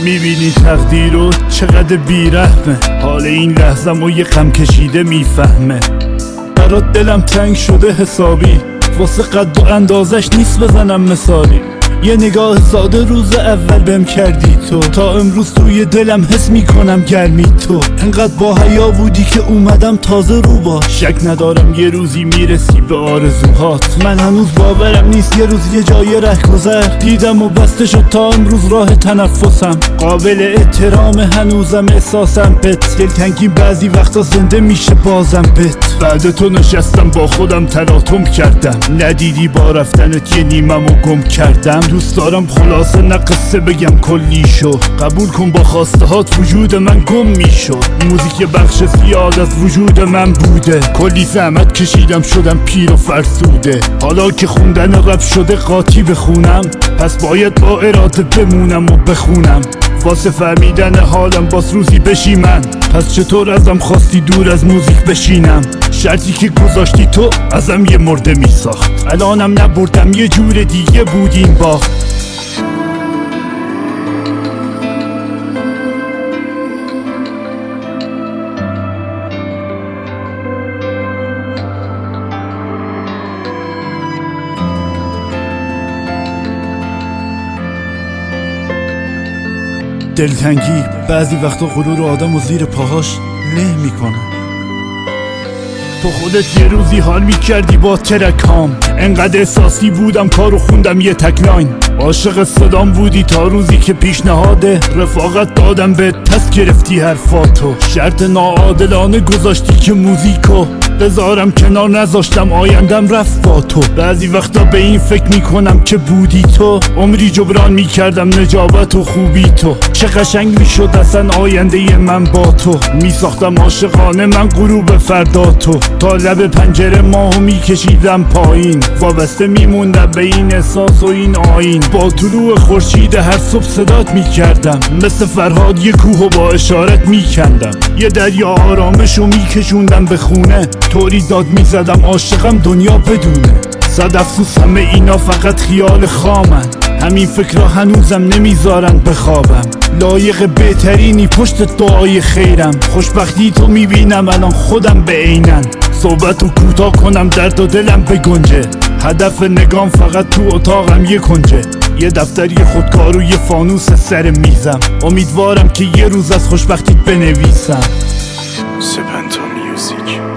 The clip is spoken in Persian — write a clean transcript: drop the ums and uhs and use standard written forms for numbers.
میبینی تقدیر رو چقدر بیرحمه، حال این لحظم و یه غم کشیده میفهمه. برات دلم تنگ شده حسابی، واسه قد و اندازش نیست بزنم مثالی. یه نگاه ساده روز اول بهم کردی تو، تا امروز توی دلم حس میکنم گرمی تو. انقدر با حیا بودی که اومدم تازه رو باش. شک ندارم یه روزی میرسی به آرزوهات، من هنوز باورم نیست یه روز یه جای رهگذر دیدم و بسته شد تا امروز راه تنفسم. قابل احترام هنوزم احساسم بت، دلتنگی بعضی وقتا زنده میشه بازم بت. بعد تو نشستم با خودم تلاطم کردم، ندیدی با رفتنت یه نیمم و گم کردم. دوست دارم خلاصه نه قصه بگم کلی شو، قبول کن با خواسته هات وجود من گم میشد. موزیک بخش زیاد از وجود من بوده، کلی زحمت کشیدم شدم پیر و فرسوده. حالا که خوندن رپ شده قاطی بخونم، پس باید با اراده بمونم و بخونم. واسه فهمیدن حالم باز روزی بشی من، پس چطور ازم خواستی دور از موزیک بشینم؟ شرطی که گذاشتی تو ازم یه مرده میساخت، الانم نبردم یه جور دیگه بود این باخت. دلتنگی بعضی وقتا غرور آدم و زیر پاهاش له میکنه. تو خودت یه روزی حال میکردی با ترکام، انقدر احساسی بودم کارو خوندم یه تکلاین. عاشق صدام بودی تا روزی که پیشنهاد رفاقت دادم به پس گرفتی حرفاتو. شرط ناعادلانه گذاشتی که موزیکو بذارم کنار، نذاشتم آیندم رفت با تو. بعضی وقتا به این فکر میکنم که بودی تو، عمری جبران میکردم نجابت و خوبی تو. چه قشنگ میشد اصلا آینده من با تو، میساختم عاشقانه من غروب فردا تو. تا لب پنجره ماهو میکشیدم پایین، وابسته میموندم به این احساس و این آیین. با طلوع خورشید هر صبح صدات میکردم، مثل فرهاد یه کوهو با اشارت میکندم. یه دریا آرامشو میکشوندم به خونه، طوری داد میزدم عاشقم دنیا بدونه. صد افسوس همه اینا فقط خیال خامن، همین فکرها هنوزم نمیذارن بخوابم. لایق بهترینی پشت دعای خیرم، خوشبختی تو میبینم الان خودم به عینن. صحبتو کوتاه کنم درد و دلم بگنجه، هدف نگام فقط تو اتاقم یه کنجه. یه دفتری خودکار و یه فانوس سر میزم، امیدوارم که یه روز از خوشبختیت بنویسم. سپنتا میوزیک.